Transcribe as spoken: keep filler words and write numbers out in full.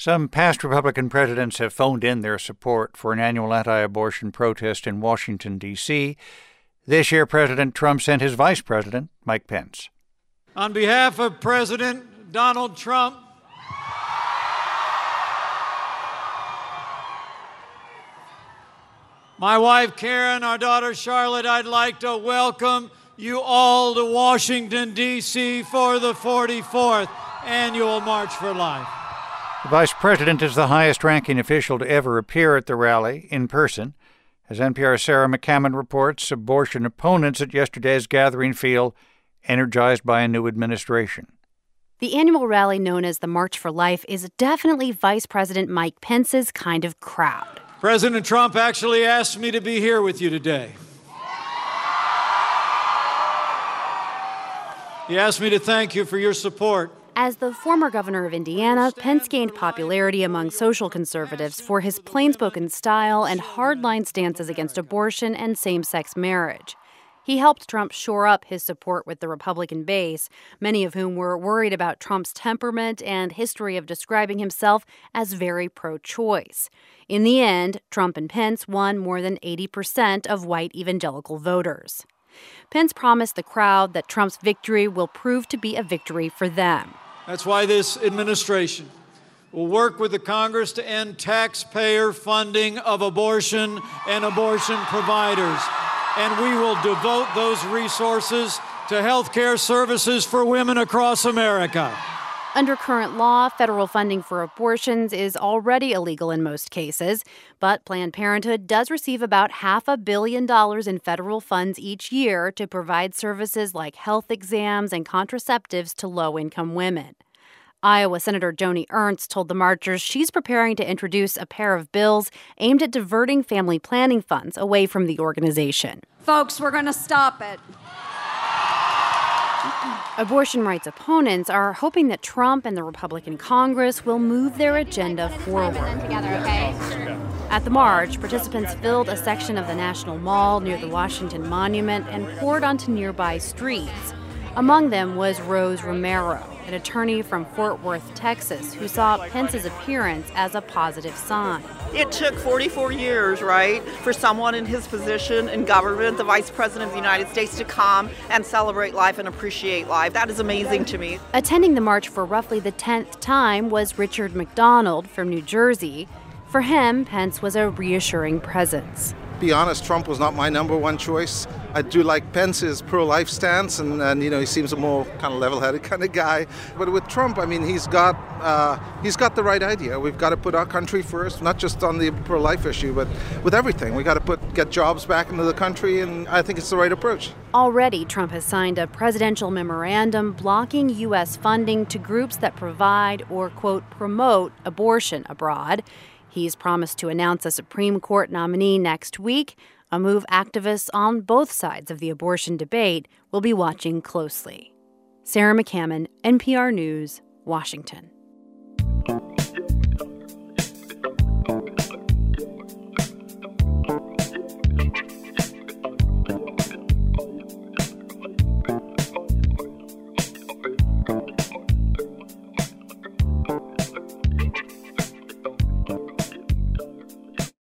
Some past Republican presidents have phoned in their support for an annual anti-abortion protest in Washington, D C This year, President Trump sent his vice president, Mike Pence. On behalf of President Donald Trump, my wife Karen, our daughter Charlotte, I'd like to welcome you all to Washington, D C for the forty-fourth Annual March for Life. The vice president is the highest-ranking official to ever appear at the rally in person. As N P R's Sarah McCammon reports, abortion opponents at yesterday's gathering feel energized by a new administration. The annual rally known as the March for Life is definitely Vice President Mike Pence's kind of crowd. President Trump actually asked me to be here with you today. He asked me to thank you for your support. As the former governor of Indiana, Pence gained popularity among social conservatives for his plain-spoken style and hardline stances against abortion and same-sex marriage. He helped Trump shore up his support with the Republican base, many of whom were worried about Trump's temperament and history of describing himself as very pro-choice. In the end, Trump and Pence won more than eighty percent of white evangelical voters. Pence promised the crowd that Trump's victory will prove to be a victory for them. That's why this administration will work with the Congress to end taxpayer funding of abortion and abortion providers. And we will devote those resources to health care services for women across America. Under current law, federal funding for abortions is already illegal in most cases, but Planned Parenthood does receive about half a billion dollars in federal funds each year to provide services like health exams and contraceptives to low-income women. Iowa Senator Joni Ernst told the marchers she's preparing to introduce a pair of bills aimed at diverting family planning funds away from the organization. Folks, we're going to stop it. Abortion rights opponents are hoping that Trump and the Republican Congress will move their agenda forward. At the march, participants filled a section of the National Mall near the Washington Monument and poured onto nearby streets. Among them was Rose Romero, an attorney from Fort Worth, Texas, who saw Pence's appearance as a positive sign. It took forty-four years, right, for someone in his position in government, the Vice President of the United States, to come and celebrate life and appreciate life. That is amazing to me. Attending the march for roughly the tenth time was Richard McDonald from New Jersey. For him, Pence was a reassuring presence. To be honest, Trump was not my number one choice. I do like Pence's pro-life stance, and, and you know, he seems a more kind of level-headed kind of guy. But with Trump, I mean, he's got uh, he's got the right idea. We've got to put our country first, not just on the pro-life issue, but with everything. We got to put get jobs back into the country, and I think it's the right approach. Already, Trump has signed a presidential memorandum blocking U S funding to groups that provide or, quote, promote abortion abroad. He's promised to announce a Supreme Court nominee next week, a move activists on both sides of the abortion debate will be watching closely. Sarah McCammon, N P R News, Washington.